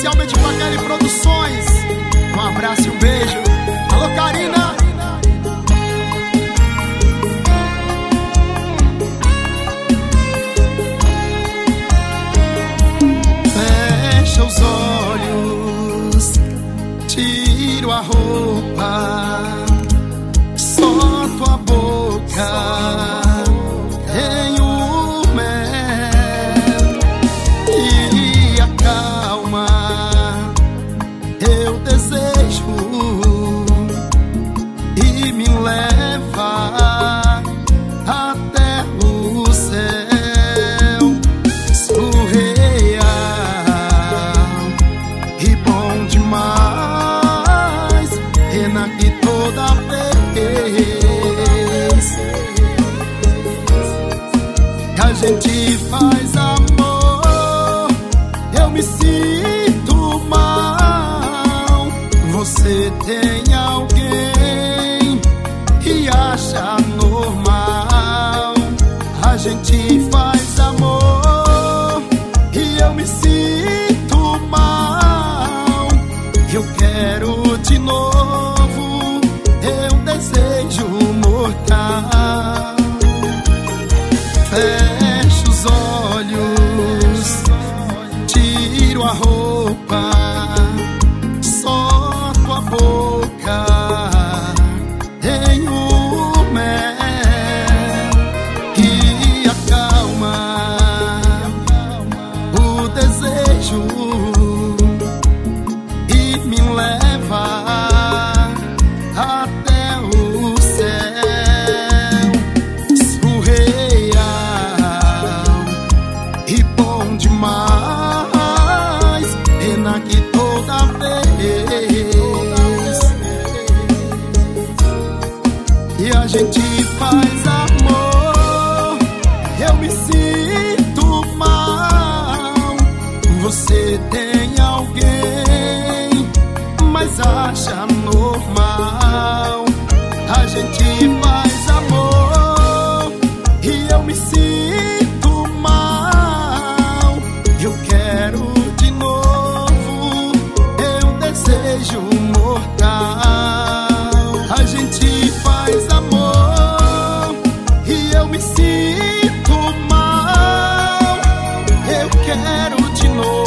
especialmente pra Kelly Produções. Um abraço e um beijo. Alô, Karina. Fecha os olhos, tiro a roupa, só tua boca tem o mel e acalma eu desejo e me leva até o céu surreal e bom demais, pena que toda vez que a gente faz amor eu me sinto mal. Você tem alguém que acha normal. A gente faz amor e eu me sinto mal. Eu quero de novo, eu desejo mortal. Fecho os olhos, tiro a roupa, só tua boca tem o mel que acalma o desejo e me leva até o céu surreal e bom demais, pena que toda vez e a gente faz amor eu me sinto mal. Você tem alguém, mas acha normal. A gente faz amor e eu me sinto mal. Eu quero de novo, eu desejo mortal. A gente faz amor e eu me sinto mal. Eu quero de novo,